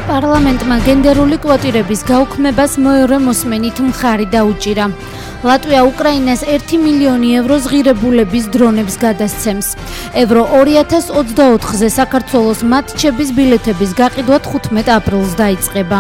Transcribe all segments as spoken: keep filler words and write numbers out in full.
პარლამენტმა გენდერული კვოტირების გაუქმებას მეორე მოსმენით მხარი დაუჭირა. ლატვია უკრაინას ერთი მილიონი ევროს ღირებულების დრონებს გადასცემს. ევრო ორი ათას ოცდაოთხზე საქართველოს მატჩების ბილეთების გაყიდვა თხუთმეტ აპრილს დაიწყება.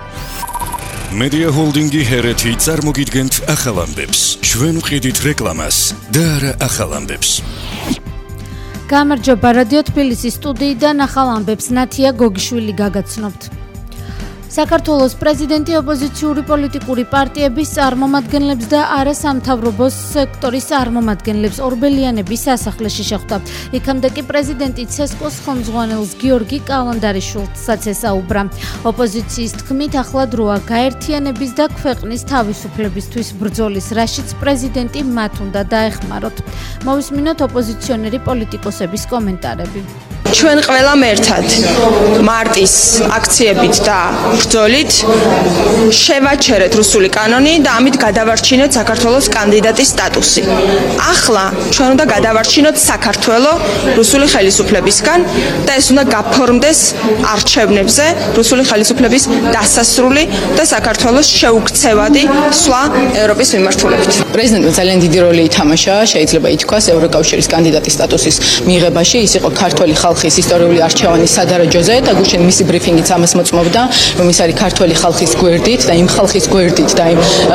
Media Holdingi ჰერეთი წარმოგიდგენთ ახალ ამბებს. ჩვენ ვყიდით რეკლამას და არა ახალ ამბებს. გამარჯობა, რადიო თბილისის სტუდიიდან ახალ ამბებს ნათია გოგიშვილი გაგაცნობთ. საქართველოს პრეზიდენტი ოპოზიციური პოლიტიკური პარტიების წარმომადგენლებს და არასამთავრობო სექტორის წარმომადგენლებს ორბელიანების სასახლეში შეხვდა. იქამდე კი პრეზიდენტი ცესკოს ხელმძღვანელს გიორგი კალანდარიშვილსაც ესაუბრა. ოპოზიციის თქმით, ახლა დროა გაერთიანების და ქვეყნის თავისუფლებისთვის ბრძოლის, რაშიც პრეზიდენტი მათ უნდა დაეხმაროთ. მოვისმინოთ ოპოზიციონერი პოლიტიკოსების კომენტარები. ჩვენ ყველამ ერთად მარტის აქციებით და ბრძოლით შევაჩერეთ რუსული კანონი და ამით გადავარჩინეთ საქართველოს კანდიდატის სტატუსი. ახლა ჩვენ უნდა გადავარჩინოთ საქართველო რუსული ხელისუფლებისგან და ეს უნდა გაფორმდეს არჩევნებზე რუსული ხელისუფლების დასასრული და საქართველოს შეუქცევადი სვლა ევროპის მიმართულებით. პრეზიდენტმა ძალიან დიდი როლი ითამაშა, შეიძლება ითქვას, ევროკავშირის კანდიდატის სტატუსის მიღებაში. ის იყო ქართველი ხალხის ისტორიული არჩევანის სადარაჯოზე და გუშინ მისი ბრიფინგიც ამას მოწმობდა, რომ ის არის ქართველი ხალხის გვერდით და იმ ხალხის გვერდით და იმ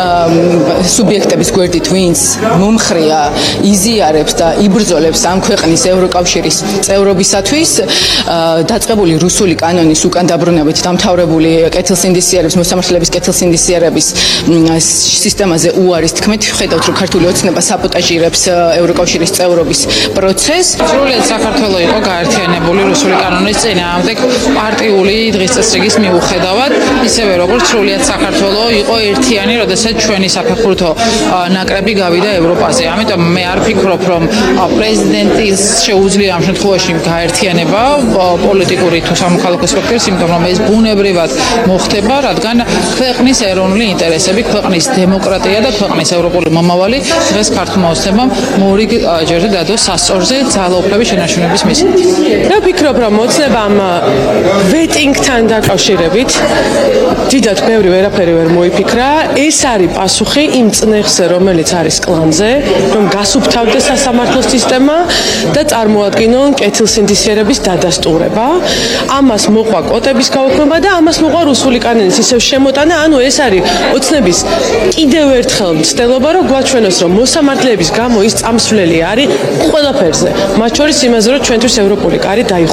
სუბიექტების გვერდით, ვინც მომხრია, იზიარებს და იბრძოლებს ამ ქვეყნის ევროკავშირის წევრობისათვის, დაწყებული რუსული კანონის უკან დაბრუნებით დამთავრებული კეთილსინდისიერების, მოსამართლეების კეთილსინდისიერების სისტემაზე უარის თქმით, ხედავთ, რომ ქართული ოცნება საბოტაჟირებს ევროკავშირის წევრობის პროცესს. სრულიად საქართველო იყო გაერთიანებული რუსული კანონის წინააღმდეგ პარტიული დღესწესრიგის მიუხედავად, ისევე როგორც სრულიად საქართველო იყო ერთიანი, როდესაც ჩვენი საფეხბურთო ნაკრები გავიდა ევროპაზე. ამიტომ მე არ ფიქრობ, რომ პრეზიდენტის შეუძლია ამ შემთხვევაში გაერთიანება პოლიტიკური თუ სამოქალაქო სპექტრის, იმიტომ რომ ეს ბუნებრივად მოხდება, რადგან ქვეყნის ეროვნული ინტერესები, ქვეყნის დემოკრატია და ქვეყნის ევროპული მომავალი დღეს ქართულმა ოცნებამ მორიგ ჯერზე დადო სასწორზე ძალაუფლების შენარჩუნების მიზნით. მე ვფიქრობ, რომ ოცნებამ ვეტინგთან დაკავშირებით დიდად ბევრი ვერაფერი ვერ მოიფიქრა. ეს არის პასუხი იმ წნეხზე, რომელიც არის კლანზე, რომ გასუფთავდეს სასამართლო სისტემა და წარმოადგინონ კეთილსინდისიერების დადასტურება. ამას მოყვა კვოტების გაუქმება და ამას მოყვა რუსული კანონის ისევ შემოტანა. ანუ ეს არის ოცნების კიდევ ერთხელ მცდელობა, რომ გვაჩვენოს, რომ მოსამართლეების გამო ის წამსვლელი არის ყველაფერზე, მათ შორის იმაზე, რომ ჩვენთვის ევროპული კარი დაიხო.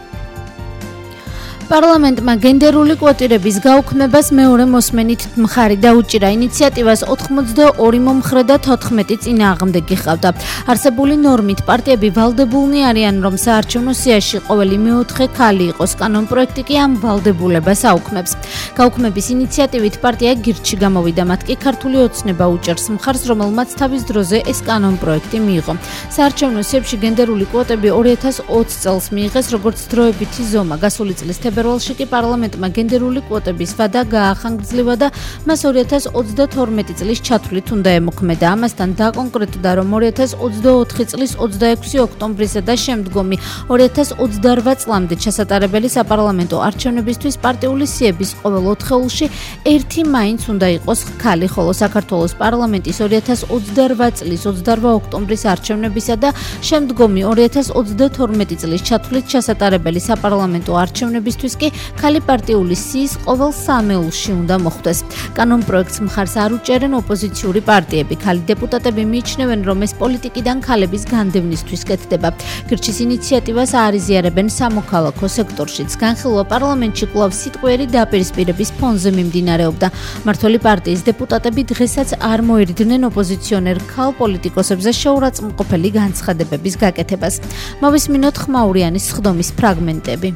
პარლამენტმა გენდერული კვოტირების გაუქმებას მეორე მოსმენით მხარი დაუჭირა. ინიციატივას ოცდაორი მომხრე და თოთხმეტი წინააღმდეგი ჰყავდა. არსებული ნორმით პარტიები ვალდებულნი არიან, რომ საარჩევნო სიაში ყოველი მეოთხე ქალი იყოს. კანონპროექტი კი ამ ვალდებულებას აუქმებს. გაუქმების ინიციატივით პარტია გირჩი გამოვიდა, მათ კი ქართული ოცნება უჭერს მხარს, რომელმაც თავის დროზე ეს კანონპროექტი მიიღო. საარჩევნო სიებში გენდერული კვოტები ორი ათას ოცი წელს მიიღეს, როგორც დროებითი ზომა. გასული წლის თებერვალში კი პარლამენტმა გენდერული კვოტების ვადა გაახანგრძლივა და მას ორი ათას ოცდათორმეტი წლის ჩათვლით უნდა ემოქმედა. ამასთან დაკონკრეტდა, რომ ორი ათას ოცდაოთხი წლის ოცდაექვსი ოქტომბრისა და შემდგომი ორი ათას ოცდაორვა წლამდე ჩასატარებელი საპარლამენტო არჩევნებისთვის პარტიული სიების ყოველ ოთხეულში ერთი მაინც უნდა იყოს ქალი, ხოლო საქართველოს პარლამენტის ორი ათას ოცდაორვა წლის ოცდაორვა ოქტომბრის არჩევნებისა და შემდგომი ორი ათას ოცდათორმეტი წლის ჩათვლით ჩასატარებელი საპარლამენტო არჩევნებისთვის კი ქალი პარტიული სიის ყოველ სამეულში უნდა მოხდეს. კანონპროექტს მხარს არ უჭერენ ოპოზიციური პარტიები. ქალი დეპუტატები მიიჩნევენ, რომ ეს პოლიტიკიდან ქალების განდევნისთვის კეთდება. გირჩის ინიციატივას არიზიარებენ სამოქალაქო სექტორშიც. განხილვა პარლამენტში კვლავ სიტყვიერი დაპირისპირების ფონზე მიმდინარეობდა. მართველი პარტიის დეპუტატები დღესაც არ მოერიდნენ ოპოზიციონერ ქალ პოლიტიკოსებზე შეურაცხმყოფელი განცხადებების გაკეთებას. მოვისმინოთ ხმაურიანის სხდომის ფრაგმენტები.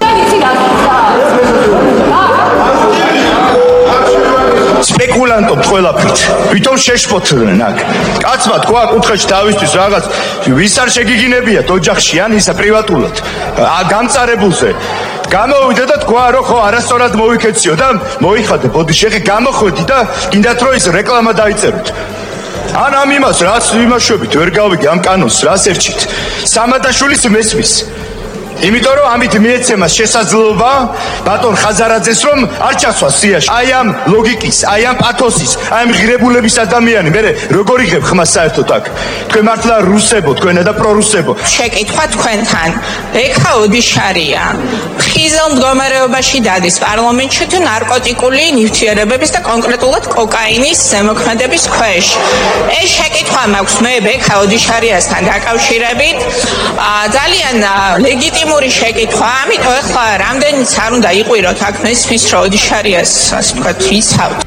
სპეკულანტობთ ყველაფრით. ვითომ შეშფოთდნენ აქ. კაცმა თქვა კუთხეში თავისთვის რაღაც ვის არ შეგიგინებიათ ოჯახში ან ისა პრივატულად. გამწარებულზე. გამოვიდა და თქვა რომ ხო არასწორად მოვიქეციო და მოიხადე ბოდი შეხი გამოხვედი და კიდათ რომ ის რეკლამა დაიწეროთ. ან ამ იმას რაც იმაშვებით ვერ გავიგე ამ კანონს რას ერჩით. სამადაშვილის მესმის იმიტომ რომ ამით მიეცემა შესაძლებლობა ბატონ ხაზარაძეს რომ არ ჩასვას სიაში. აი ამ ლოგიკის, აი ამ პათოსის, აი ამ ღირებულების ადამიანი, მე როგორ იღებ ხმას საერთოდ აქ? თქვენ მართლა რუსებო, თქვენა და პრორუსებო. შეკითხვა თქვენთან. ბექა ოდიშარია. ხიზელ მდგომარეობაში დადის პარლამენტში თუ ნარკოტიკული ნივთიერებების და კონკრეტულად კოკაინის ზემოქმედების ქვეშ. ეს შეკითხვა მაქვს მე ბექა ოდიშარიასთან დაკავშირებით. ძალიან ლეგიტიმური შეკითხვა, ამიტომ ახლა რამდენიც არ უნდა იყვიროთ აქ მესმის რომ ოდიშარიას ასე ვთქვათ იცავთ.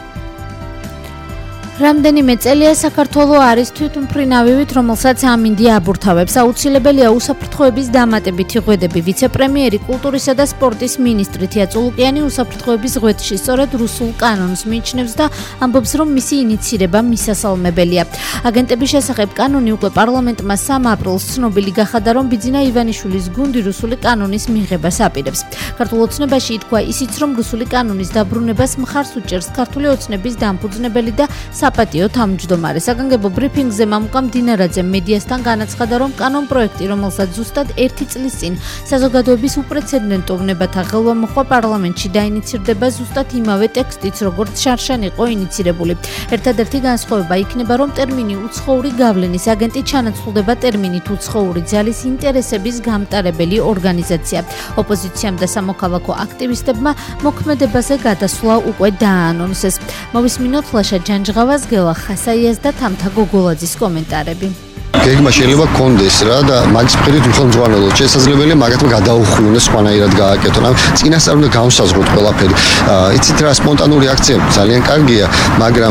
რამდენიმე წელია საქართველო არის თვითმფრინავივით, რომელსაც ამინდი აბურთავებს. აუცილებელია უსაფრთხოების დამატებითი ღვედები. ვიცე-პრემიერი კულტურისა და სპორტის მინისტრი თია წულუკიანი უსაფრთხოების ღვედში სწორედ რუსულ კანონს მიიჩნევს და ამბობს, რომ მისი ინიცირება მისასალმებელია. აგენტების შესახებ კანონი უკვე პარლამენტმა სამ აპრილს ცნობილი გახადა, რომ ბიძინა ივანიშვილის გუნდი რუსული კანონის მიღებას აპირებს. ქართულ ოცნებაში ითქვა ისიც, რომ რუსული კანონის დაბრუნებას მხარს უჭერს ქართული ოცნების დამფუძნებელი და საპატიო თავმჯდომარე. საგანგებო ბრიფინგზე მამუკა მდინარაძე მედიასთან განაცხადა, რომ კანონ პროექტი, რომელსაც ზუსტად ერთი წლის წინ საზოგადოების უპრეცედენტო ვნებათა ღელვა მოხდა პარლამენტში დაინიცირდება ზუსტად იმავე ტექსტიც, როგორც შარშან იყო ინიცირებული. ერთადერთი განსხვავება იქნება, რომ ტერმინი უცხოური გავლენის აგენტი ჩანაცვლდება ტერმინით უცხოური ძალის ინტერესების გამტარებელი ორგანიზაცია. ოპოზიციამ და სამოქალაქო აქტივისტებმა მოქმედებაზე გადასვლა უკვე დააანონსეს. მოვისმინოთ ლაშა ჯანჯღავას, გელა ხასაიას და თამთა გოგოლაძის კომენტარები. გეგმა შეიძლება გქონდეს რა და მაგის მხრით უხელმძღვანელოთ შესაძლებელია მაგათმა გადაუხვიუნოს სხვანაირად გააკეთონ. ამ წინასწარ უნდა გავსაზღვროთ ყველაფერი. იცით რა, სპონტანური აქცია ძალიან კარგია, მაგრამ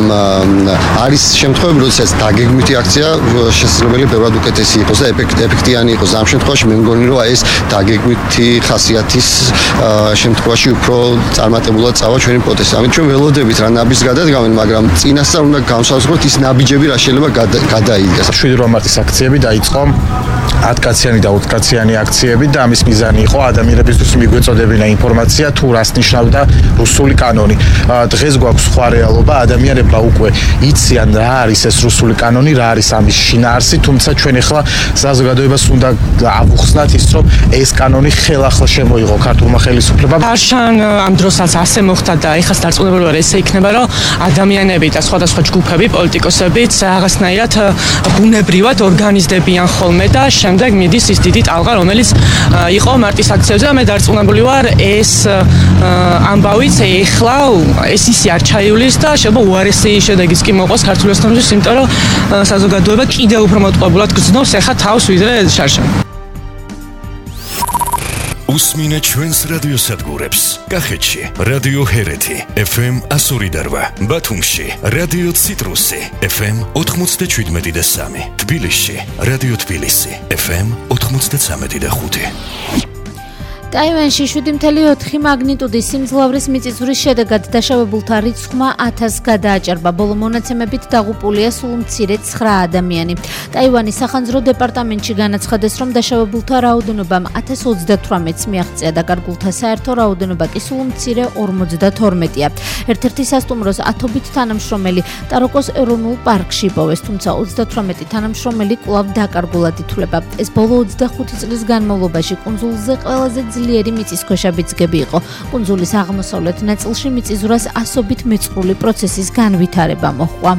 არის შემთხვევები, როდესაც დაგეგმვითი აქცია შესაძლებელია ბევრად უკეთესი იყოს და ეფექტიანი იყოს. ამ შემთხვევაში მე მგონი რომ ეს დაგეგმვითი ხასიათის შემთხვევაში უფრო წარმატებულად წავა ჩვენი პროტესტი. ამით ჩვენ ველოდებით რა ნაბიჯს გადადგამენ, მაგრამ წინასწარ უნდა გავსაზღვროთ ის ნაბიჯები რა შეიძლება გადაიდგეს. შვიდ მარტის აქციები დაიწყო ათკაციანი და ოცკაციანი აქციები და ამის მიზანი იყო ადამიანებისთვის მიგვეწოდებინა ინფორმაცია თუ რას ნიშნავდა რუსული კანონი. დღეს გვაქვს სხვა რეალობა, ადამიანებმა უკვე იციან რა არის ეს რუსული კანონი, რა არის ამის შინაარსი, თუმცა ჩვენ ახლა საზოგადოებას უნდა ავუხსნათ ის, რომ ეს კანონი ხელახლა შემოიღო ქართულმა ხელისუფლებამ. არშან ამ დროსაც ასე მოხდა და ეხლა დარწმუნებული ვარ, ესე იქნება, რომ ადამიანები და სხვადასხვა ჯგუფები, პოლიტიკოსებიც რაღაცნაირად ბუნებრივად ორგანიზდებიან ხოლმე და შემდეგ მიდის ის დიდი ტალღა, რომელიც იყო მარტის აქციებზე და მე დარწმუნებული ვარ, ეს ამბავიც ეხლა ეს ისე არ ჩაივლის და შეიძლება უარესი შედეგიც კი მოყოს ქართული ოცნებისთვის, იმიტომ რომ საზოგადოება კიდევ უფრო მოტყუებულად გრძნობს ეხლა თავს ვიდრე შარშან. უსმინე ჩვენს რადიოსადგურებს. კახეთში რადიო ჰერეთი ეფ ემ ასორი და რვა, ბათუმში რადიო ციტრუსი ეფ ემ ოთხმოცდაშვიდმეტი და სამი, თბილისში რადიო თბილისი ეფ ემ ოთხმოცდაცამეტი და ხუთი. ტაივანში შვიდი მცდელო ოთხი მაგნიტუდის სიმძლავრის მიწისძვრის შედეგად დაშავებულთა რიცხვმა ათასს გადააჭარბა. ბოლო მონაცემებით დაღუპულია სულ მცირე ცხრა ადამიანი. ტაივანის სახანძრო დეპარტამენტში განაცხადეს, რომ დაშავებულთა რაოდენობამ ათას ოცდათვრამეტს მიაღწია და გარგულთა საერთო რაოდენობა კი სულ მცირე ორმოცდათორმეტია. ერთ-ერთი სასტუმროს ათობით თანამშრომელი ტაროკოს ეროვნულ პარკში იპოვეს, თუმცა ოცდათვრამეტი თანამშრომელი კვლავ დაკარგულად ითვლება. ეს ბოლო ოცდახუთი წლის განმავლობაში კუნძულზე ყველაზე ძლიერი მიწისქვეშა ბიძგები იყო. კუნძულის აღმოსავლეთ ნაწილში მიწისძვრას ასობით მეწყრული პროცესის განვითარება მოჰყვა.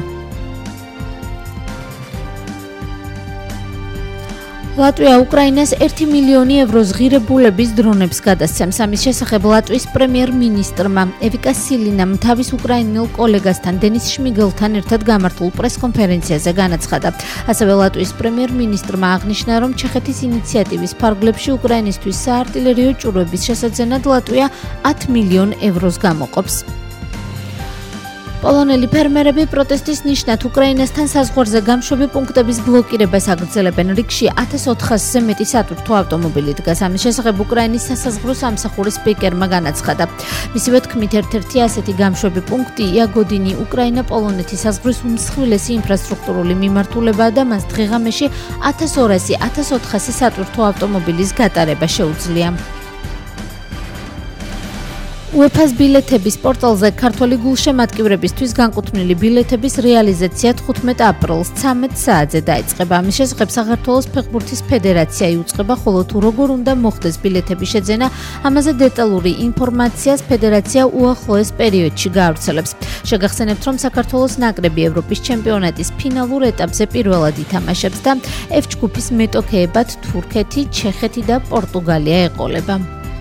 ლატვია უკრაინას ერთი მილიონი ევროს ღირებულების დრონებს გადასცემს. ამის შესახებ ლატვიის პრემიერ-მინისტრმა ევიკა სილინამ თავის უკრაინელ კოლეგასთან დენის შმიგელთან ერთად გამართულ პრეს-კონფერენციაზე განაცხადა. ასევე ლატვიის პრემიერ-მინისტრმა აღნიშნა, რომ ჩეხეთის ინიციატივის ფარგლებში უკრაინისთვის საარტილერიო ჭურვების შესაძენად ლატვია ათ მილიონ ევროს გამოყოფს. პოლონელი ფერმერები პროტესტის ნიშნად უკრაინასთან საზღვარზე გამშვები პუნქტების ბლოკირებას აგრძელებენ. რიგში ათას ოთხასზე მეტი სატვირთო ავტომობილი დგას. ამის შესახებ უკრაინის სასაზღვრო სამსახურის სპიკერმა განაცხადა. მისივე თქმით, ერთ-ერთი ასეთი გამშვები პუნქტი იაგოდინი უკრაინა-პოლონეთის საზღვრის უმსხვილესი ინფრასტრუქტურული მიმართულებაა და მას დღეღამეში ათას ორასი ათას ოთხასი სატვირთო ავტომობილის გატარება შეუძლია. UEFA-ს ბილეთების პორტალზე ქართველი გულშემატკივრებისთვის განკუთვნილი ბილეთების რეალიზაცია თხუთმეტ აპრილს ცამეტ საათზე დაიწყება. ამის შესახებ საქართველოს ფეხბურთის ფედერაცია იუწყება, ხოლო თუ როგორ უნდა მოხდეს ბილეთების შეძენა, ამაზე დეტალური ინფორმაციას ფედერაცია უახლოეს პერიოდში გაავრცელებს. შეგახსენებთ, რომ საქართველოს ნაკრები ევროპის ჩემპიონატის ფინალურ ეტაპზე პირველად ითამაშებს და F ჯგუფის მეტოქეებად თურქეთი, ჩეხეთი და პორტუგალია ეყოლება.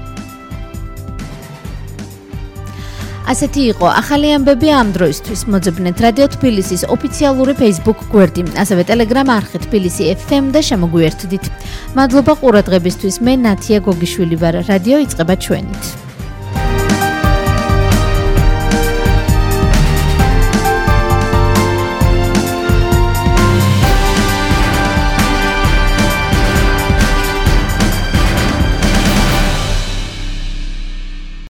ასეთი იყო ახალი ამბები ამ დროისთვის. მოძებნეთ რადიო თბილისის ოფიციალური Facebook გვერდი, ასევე Telegram არხი თბილისი F M და შემოგვიერთდით. მადლობა ყურადღებისთვის. მე ნათია გოგიშვილი ვარ. რადიო იწყება ჩვენით.